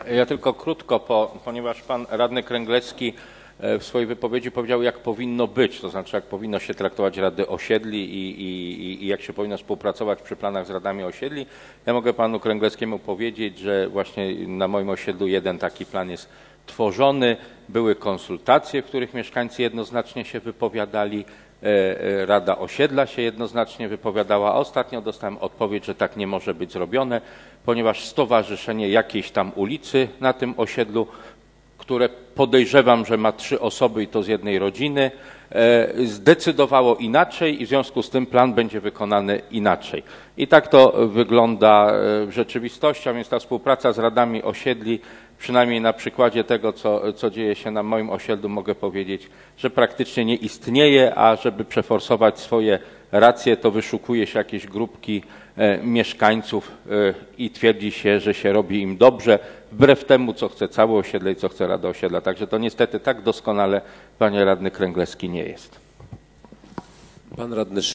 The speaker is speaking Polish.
Ja tylko krótko, ponieważ pan radny Kręglecki w swojej wypowiedzi powiedział, jak powinno być, to znaczy jak powinno się traktować rady osiedli i jak się powinno współpracować przy planach z radami osiedli. Ja mogę panu Kręgleckiemu powiedzieć, że właśnie na moim osiedlu jeden taki plan jest tworzony. Były konsultacje, w których mieszkańcy jednoznacznie się wypowiadali. Rada Osiedla się jednoznacznie wypowiadała, a ostatnio dostałem odpowiedź, że tak nie może być zrobione, ponieważ stowarzyszenie jakiejś tam ulicy na tym osiedlu, które podejrzewam, że ma 3 osoby i to z jednej rodziny, zdecydowało inaczej i w związku z tym plan będzie wykonany inaczej. I tak to wygląda w rzeczywistości, a więc ta współpraca z radami osiedli, przynajmniej na przykładzie tego, co dzieje się na moim osiedlu, mogę powiedzieć, że praktycznie nie istnieje, a żeby przeforsować swoje racje, to wyszukuje się jakieś grupki mieszkańców i twierdzi się, że się robi im dobrze, wbrew temu, co chce całe osiedle i co chce Rada Osiedla. Także to niestety tak doskonale, panie radny Kręglecki, nie jest. Pan radny